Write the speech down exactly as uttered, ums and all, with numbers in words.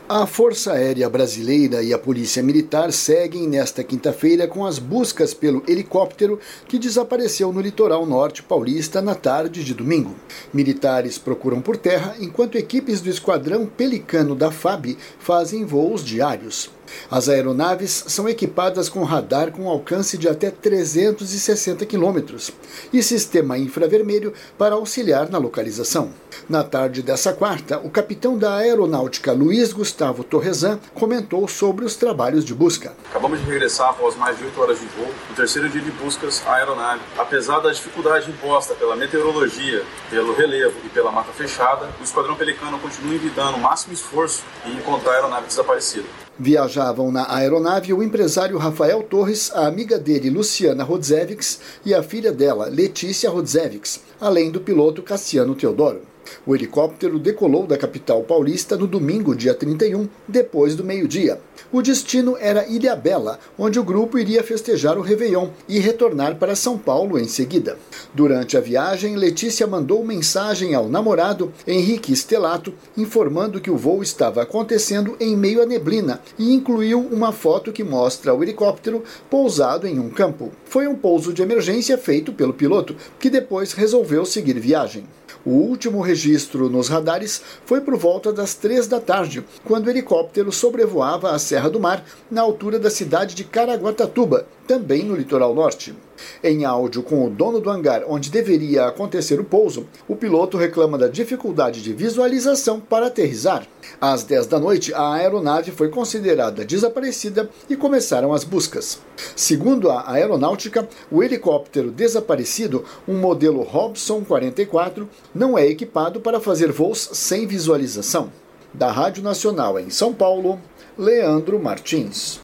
A Força Aérea Brasileira e a Polícia Militar seguem nesta quinta-feira com as buscas pelo helicóptero que desapareceu no litoral norte paulista na tarde de domingo. Militares procuram por terra, enquanto equipes do Esquadrão Pelicano da F A B fazem voos diários. As aeronaves são equipadas com radar com alcance de até trezentos e sessenta quilômetros e sistema infravermelho para auxiliar na localização. Na tarde dessa quarta, o capitão da Aeronáutica Luiz Gustavo Torresan comentou sobre os trabalhos de busca. Acabamos de regressar após mais de oito horas de voo, no terceiro dia de buscas à aeronave. Apesar da dificuldade imposta pela meteorologia, pelo relevo e pela mata fechada, o Esquadrão Pelicano continua envidando o máximo esforço em encontrar a aeronave desaparecida. Viajavam na aeronave o empresário Rafael Torres, a amiga dele Luciana Rodzevics e a filha dela, Letícia Rodzevics, além do piloto Cassiano Teodoro. O helicóptero decolou da capital paulista no domingo, dia trinta e um, depois do meio-dia. O destino era Ilhabela, onde o grupo iria festejar o Réveillon e retornar para São Paulo em seguida. Durante a viagem, Letícia mandou mensagem ao namorado, Henrique Stelato, informando que o voo estava acontecendo em meio à neblina e incluiu uma foto que mostra o helicóptero pousado em um campo. Foi um pouso de emergência feito pelo piloto, que depois resolveu seguir viagem. O último registro nos radares foi por volta das três da tarde, quando o helicóptero sobrevoava a Serra do Mar, na altura da cidade de Caraguatatuba, também no litoral norte. Em áudio com o dono do hangar onde deveria acontecer o pouso, o piloto reclama da dificuldade de visualização para aterrissar. Às dez da noite, a aeronave foi considerada desaparecida e começaram as buscas. Segundo a aeronáutica, o helicóptero desaparecido, um modelo Robson quarenta e quatro, não é equipado para fazer voos sem visualização. Da Rádio Nacional em São Paulo, Leandro Martins.